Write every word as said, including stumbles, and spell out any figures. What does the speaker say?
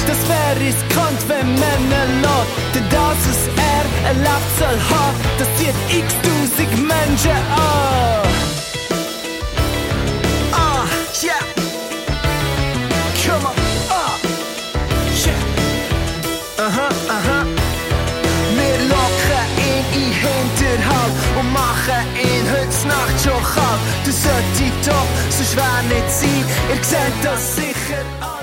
Das wäre riskant, wenn Männer lässt. Denn das, was er erlebt soll haben, das zieht x-tausend Menschen an. Ah, yeah. Come on, ah, yeah. Aha, aha. Wir locken ihn in Hinterhalt und machen ihn heute Nacht schon kalt. Du solltest doch so schwer nicht sein, ihr seht das sicher an.